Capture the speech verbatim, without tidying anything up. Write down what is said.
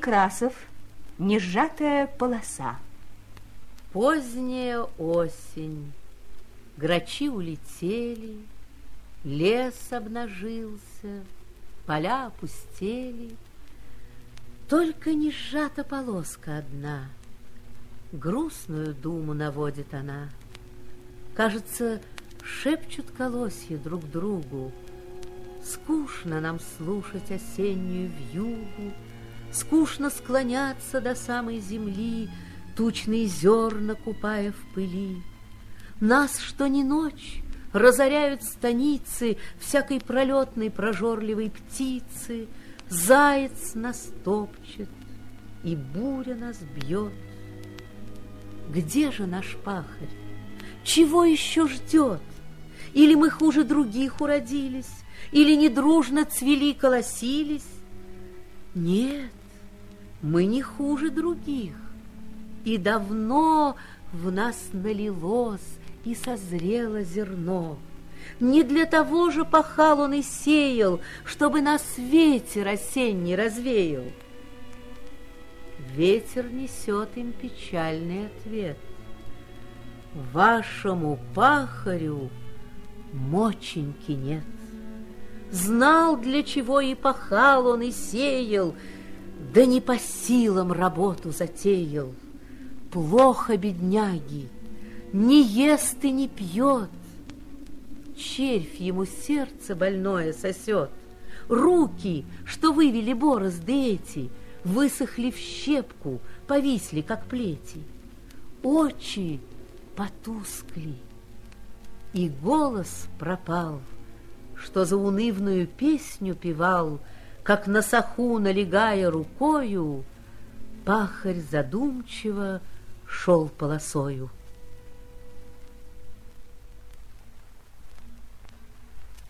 Некрасов. Несжатая полоса. Поздняя осень, грачи улетели, лес обнажился, поля опустели. Только не сжата полоска одна, грустную думу наводит она. Кажется, шепчут колосья друг другу: скучно нам слушать осеннюю вьюгу, скучно склоняться до самой земли, тучные зерна купая в пыли. Нас, что ни ночь, разоряют станицы всякой пролетной прожорливой птицы. Заяц нас топчет, и буря нас бьет. Где же наш пахарь? Чего еще ждет? Или мы хуже других уродились, или недружно цвели, колосились? Нет, мы не хуже других, и давно в нас налилось и созрело зерно. Не для того же пахал он и сеял, чтобы нас ветер осенний развеял. Ветер несет им печальный ответ: вашему пахарю моченьки нет. Знал, для чего и пахал он, и сеял, да не по силам работу затеял. Плохо бедняги, не ест и не пьет, червь ему сердце больное сосет. Руки, что вывели борозды эти, высохли в щепку, повисли, как плети. Очи потускли, и голос пропал, что за унывную песню певал, как на саху, налегая рукою, пахарь задумчиво шел полосою.